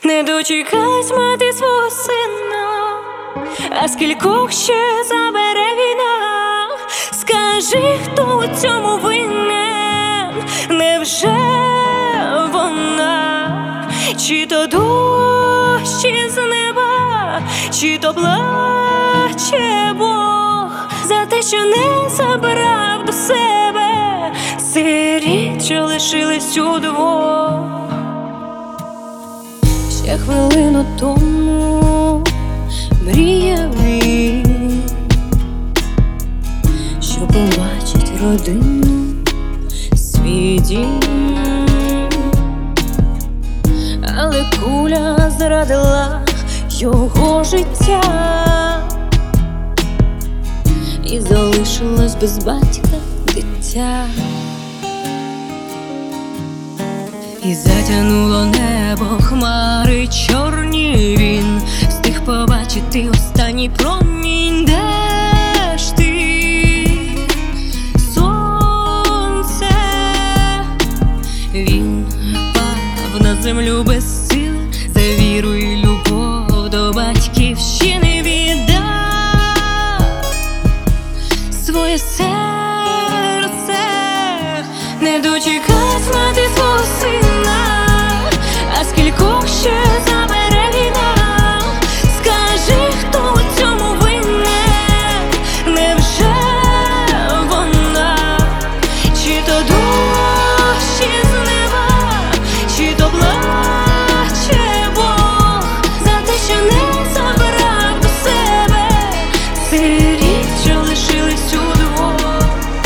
Не дочекалась мати свого сина, а скількох ще забере війна. Скажи, хто у цьому винен? Невже вона? Чи то дощ із неба, чи то плаче Бог за те, що не забрав до себе сиріт, що лишились удвох. Ще хвилину тому мріяв він, що побачить родину, свій дім. Але куля зрадила його життя, і залишилось без батька дитя. І затянуло небо хмари чорні, він встиг побачити останній промінь. Де ж ти, сонце? Він впав на землю без сил, за віру і любов до батьківщини віддав своє серце. Не дочекалась мати свого сина, а скількох ще забере війна. Скажи, хто у цьому винен? Невже вона? Чи то дощ із неба, чи то плаче Бог за те, що не забрав до себе сиріт, що лишились удвох.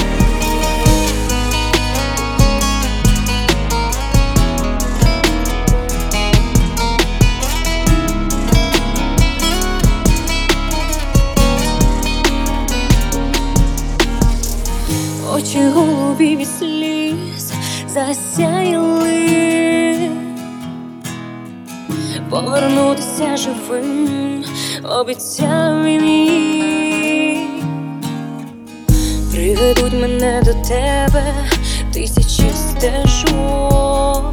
Очі голубі від сліз засяяли, повернутися живим обіцяв він їй. Приведуть мене до тебе тисячі стежок,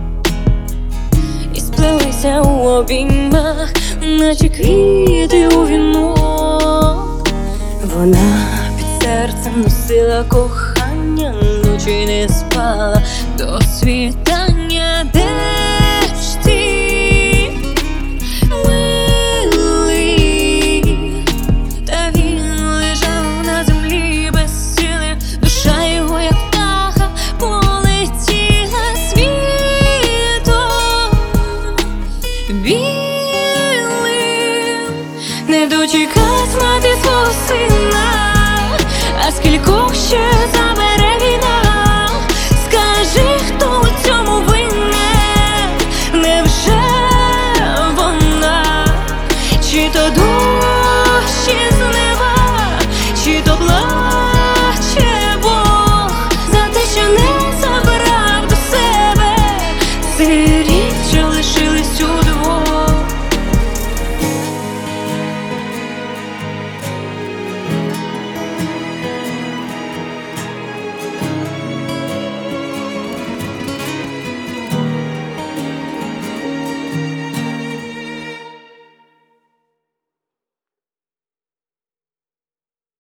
і сплелися у обіймах, наче квіти у вінок. Вона серцем носила кохання, ночі не спала до світанку.